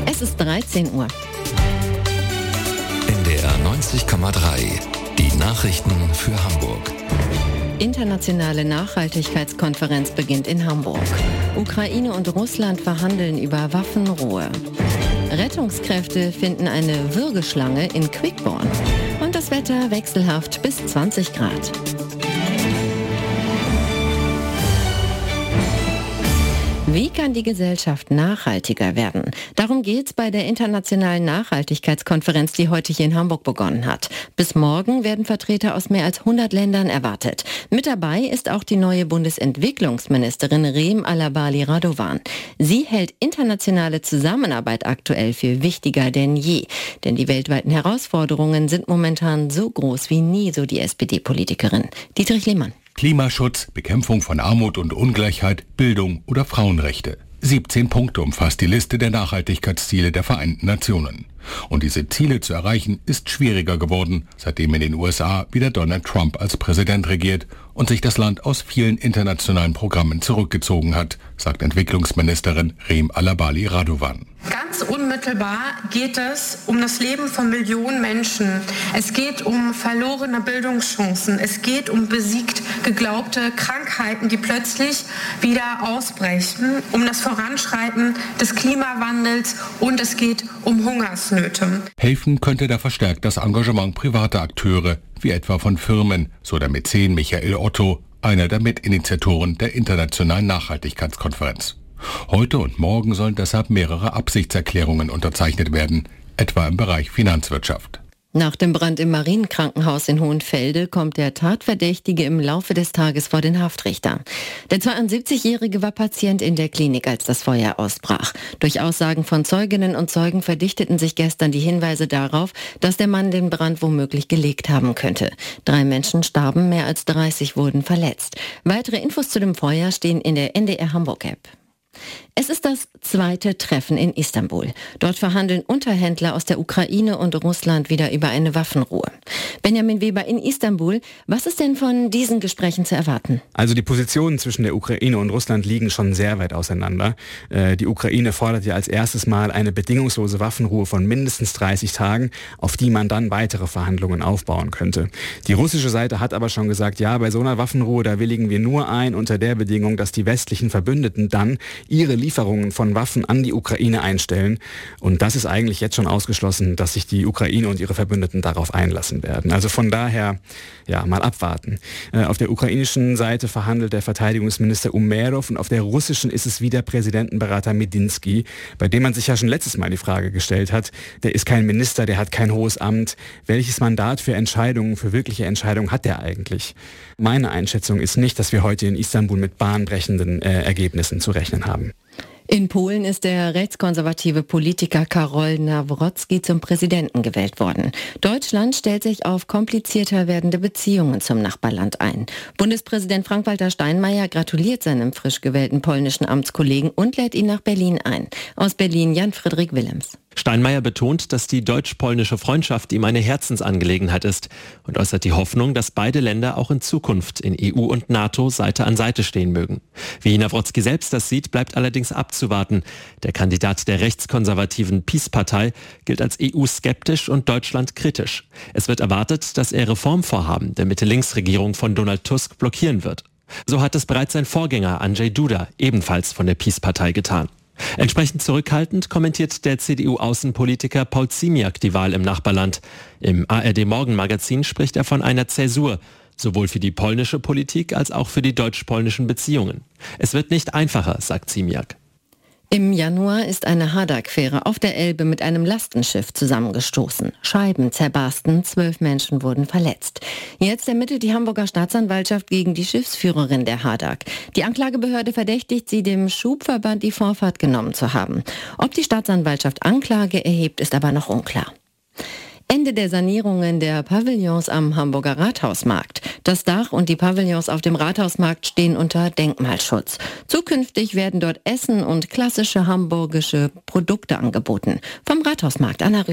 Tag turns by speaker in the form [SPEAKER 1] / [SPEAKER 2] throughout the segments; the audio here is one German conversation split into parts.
[SPEAKER 1] Es ist 13 Uhr.
[SPEAKER 2] NDR 90,3. Die Nachrichten für Hamburg.
[SPEAKER 1] Internationale Nachhaltigkeitskonferenz beginnt in Hamburg. Ukraine und Russland verhandeln über Waffenruhe. Rettungskräfte finden eine Würgeschlange in Quickborn. Und das Wetter wechselhaft bis 20 Grad. Wie kann die Gesellschaft nachhaltiger werden? Darum geht's bei der Internationalen Nachhaltigkeitskonferenz, die heute hier in Hamburg begonnen hat. Bis morgen werden Vertreter aus mehr als 100 Ländern erwartet. Mit dabei ist auch die neue Bundesentwicklungsministerin Reem Alabali Radovan. Sie hält internationale Zusammenarbeit aktuell für wichtiger denn je. Denn die weltweiten Herausforderungen sind momentan so groß wie nie, so die SPD-Politikerin. Dietrich Lehmann.
[SPEAKER 3] Klimaschutz, Bekämpfung von Armut und Ungleichheit, Bildung oder Frauenrechte. 17 Punkte umfasst die Liste der Nachhaltigkeitsziele der Vereinten Nationen. Und diese Ziele zu erreichen, ist schwieriger geworden, seitdem in den USA wieder Donald Trump als Präsident regiert und sich das Land aus vielen internationalen Programmen zurückgezogen hat, sagt Entwicklungsministerin Reem Alabali Radovan.
[SPEAKER 4] Ganz unmittelbar geht es um das Leben von Millionen Menschen. Es geht um verlorene Bildungschancen. Es geht um besiegt geglaubte Krankheiten, die plötzlich wieder ausbrechen, um das Voranschreiten des Klimawandels und es geht um Hungersnöte.
[SPEAKER 3] Helfen könnte da verstärkt das Engagement privater Akteure, wie etwa von Firmen, so der Mäzen Michael Otto, einer der Mitinitiatoren der Internationalen Nachhaltigkeitskonferenz. Heute und morgen sollen deshalb mehrere Absichtserklärungen unterzeichnet werden, etwa im Bereich Finanzwirtschaft.
[SPEAKER 1] Nach dem Brand im Marienkrankenhaus in Hohenfelde kommt der Tatverdächtige im Laufe des Tages vor den Haftrichter. Der 72-Jährige war Patient in der Klinik, als das Feuer ausbrach. Durch Aussagen von Zeuginnen und Zeugen verdichteten sich gestern die Hinweise darauf, dass der Mann den Brand womöglich gelegt haben könnte. 3 Menschen starben, mehr als 30 wurden verletzt. Weitere Infos zu dem Feuer stehen in der NDR Hamburg-App. Es ist das zweite Treffen in Istanbul. Dort verhandeln Unterhändler aus der Ukraine und Russland wieder über eine Waffenruhe. Benjamin Weber in Istanbul, was ist denn von diesen Gesprächen zu erwarten?
[SPEAKER 5] Also die Positionen zwischen der Ukraine und Russland liegen schon sehr weit auseinander. Die Ukraine fordert ja als erstes Mal eine bedingungslose Waffenruhe von mindestens 30 Tagen, auf die man dann weitere Verhandlungen aufbauen könnte. Die russische Seite hat aber schon gesagt, ja, bei so einer Waffenruhe, da willigen wir nur ein unter der Bedingung, dass die westlichen Verbündeten dann ihre Lieferungen von Waffen an die Ukraine einstellen. Und das ist eigentlich jetzt schon ausgeschlossen, dass sich die Ukraine und ihre Verbündeten darauf einlassen werden. Also von daher, ja, mal abwarten. Auf der ukrainischen Seite verhandelt der Verteidigungsminister Umerov und auf der russischen ist es wieder Präsidentenberater Medinsky, bei dem man sich ja schon letztes Mal die Frage gestellt hat, der ist kein Minister, der hat kein hohes Amt. Welches Mandat für Entscheidungen, für wirkliche Entscheidungen hat der eigentlich? Meine Einschätzung ist nicht, dass wir heute in Istanbul mit bahnbrechenden Ergebnissen zu rechnen haben.
[SPEAKER 1] In Polen ist der rechtskonservative Politiker Karol Nawrocki zum Präsidenten gewählt worden. Deutschland stellt sich auf komplizierter werdende Beziehungen zum Nachbarland ein. Bundespräsident Frank-Walter Steinmeier gratuliert seinem frisch gewählten polnischen Amtskollegen und lädt ihn nach Berlin ein. Aus Berlin Jan-Friedrich Willems.
[SPEAKER 6] Steinmeier betont, dass die deutsch-polnische Freundschaft ihm eine Herzensangelegenheit ist und äußert die Hoffnung, dass beide Länder auch in Zukunft in EU und NATO Seite an Seite stehen mögen. Wie Nawrocki selbst das sieht, bleibt allerdings abzuwarten. Der Kandidat der rechtskonservativen PiS-Partei gilt als EU-skeptisch und Deutschland kritisch. Es wird erwartet, dass er Reformvorhaben der Mitte-Links-Regierung von Donald Tusk blockieren wird. So hat es bereits sein Vorgänger Andrzej Duda, ebenfalls von der PiS-Partei, getan. Entsprechend zurückhaltend kommentiert der CDU-Außenpolitiker Paul Ziemiak die Wahl im Nachbarland. Im ARD-Morgenmagazin spricht er von einer Zäsur, sowohl für die polnische Politik als auch für die deutsch-polnischen Beziehungen. Es wird nicht einfacher, sagt Ziemiak.
[SPEAKER 1] Im Januar ist eine Hadak-Fähre auf der Elbe mit einem Lastenschiff zusammengestoßen. Scheiben zerbarsten, 12 Menschen wurden verletzt. Jetzt ermittelt die Hamburger Staatsanwaltschaft gegen die Schiffsführerin der Hadak. Die Anklagebehörde verdächtigt sie, dem Schubverband die Vorfahrt genommen zu haben. Ob die Staatsanwaltschaft Anklage erhebt, ist aber noch unklar. Ende der Sanierungen der Pavillons am Hamburger Rathausmarkt. Das Dach und die Pavillons auf dem Rathausmarkt stehen unter Denkmalschutz. Zukünftig werden dort Essen und klassische hamburgische Produkte angeboten. Vom Rathausmarkt, Anna Rüther.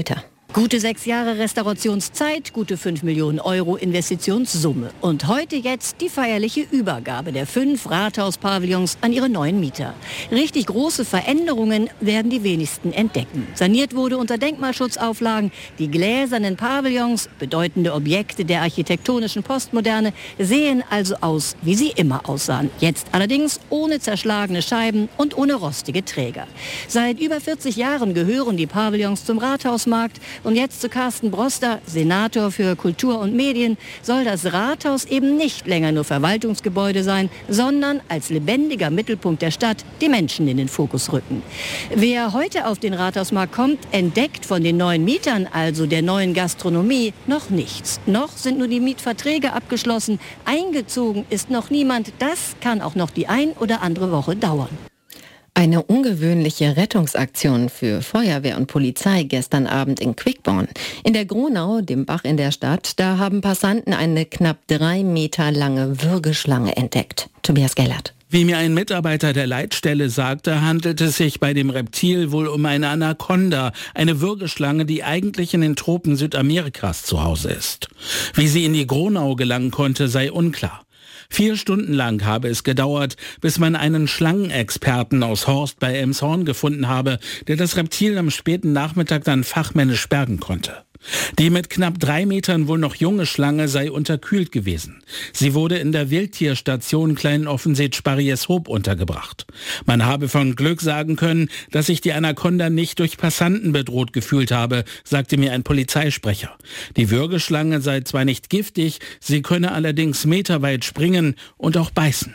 [SPEAKER 7] Gute 6 Jahre Restaurationszeit, gute 5 Millionen Euro Investitionssumme. Und heute jetzt die feierliche Übergabe der 5 Rathauspavillons an ihre neuen Mieter. Richtig große Veränderungen werden die wenigsten entdecken. Saniert wurde unter Denkmalschutzauflagen. Die gläsernen Pavillons, bedeutende Objekte der architektonischen Postmoderne, sehen also aus, wie sie immer aussahen. Jetzt allerdings ohne zerschlagene Scheiben und ohne rostige Träger. Seit über 40 Jahren gehören die Pavillons zum Rathausmarkt. Und jetzt zu Carsten Broster, Senator für Kultur und Medien, soll das Rathaus eben nicht länger nur Verwaltungsgebäude sein, sondern als lebendiger Mittelpunkt der Stadt die Menschen in den Fokus rücken. Wer heute auf den Rathausmarkt kommt, entdeckt von den neuen Mietern, also der neuen Gastronomie, noch nichts. Noch sind nur die Mietverträge abgeschlossen, eingezogen ist noch niemand. Das kann auch noch die ein oder andere Woche dauern.
[SPEAKER 1] Eine ungewöhnliche Rettungsaktion für Feuerwehr und Polizei gestern Abend in Quickborn. In der Gronau, dem Bach in der Stadt, da haben Passanten eine knapp 3 Meter lange Würgeschlange entdeckt. Tobias Gellert.
[SPEAKER 8] Wie mir ein Mitarbeiter der Leitstelle sagte, handelt es sich bei dem Reptil wohl um eine Anaconda, eine Würgeschlange, die eigentlich in den Tropen Südamerikas zu Hause ist. Wie sie in die Gronau gelangen konnte, sei unklar. 4 Stunden lang habe es gedauert, bis man einen Schlangenexperten aus Horst bei Elmshorn gefunden habe, der das Reptil am späten Nachmittag dann fachmännisch bergen konnte. Die mit knapp 3 Metern wohl noch junge Schlange sei unterkühlt gewesen. Sie wurde in der Wildtierstation Klein-Offenset-Sparrieshoop untergebracht. Man habe von Glück sagen können, dass sich die Anaconda nicht durch Passanten bedroht gefühlt habe, sagte mir ein Polizeisprecher. Die Würgeschlange sei zwar nicht giftig, sie könne allerdings meterweit springen und auch beißen.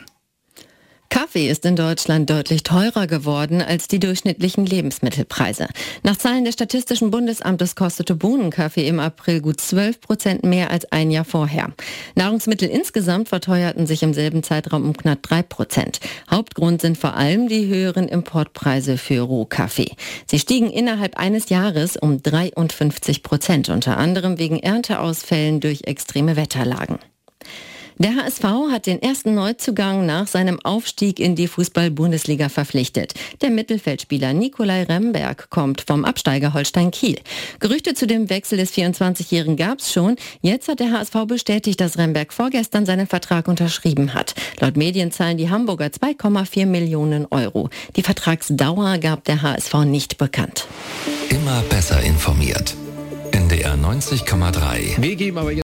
[SPEAKER 1] Kaffee ist in Deutschland deutlich teurer geworden als die durchschnittlichen Lebensmittelpreise. Nach Zahlen des Statistischen Bundesamtes kostete Bohnenkaffee im April gut 12% mehr als ein Jahr vorher. Nahrungsmittel insgesamt verteuerten sich im selben Zeitraum um knapp 3%. Hauptgrund sind vor allem die höheren Importpreise für Rohkaffee. Sie stiegen innerhalb eines Jahres um 53%, unter anderem wegen Ernteausfällen durch extreme Wetterlagen. Der HSV hat den ersten Neuzugang nach seinem Aufstieg in die Fußball-Bundesliga verpflichtet. Der Mittelfeldspieler Nikolai Remberg kommt vom Absteiger Holstein Kiel. Gerüchte zu dem Wechsel des 24-Jährigen gab es schon. Jetzt hat der HSV bestätigt, dass Remberg vorgestern seinen Vertrag unterschrieben hat. Laut Medien zahlen die Hamburger 2,4 Millionen Euro. Die Vertragsdauer gab der HSV nicht bekannt.
[SPEAKER 2] Immer besser informiert. NDR 90,3.
[SPEAKER 9] Wir geben aber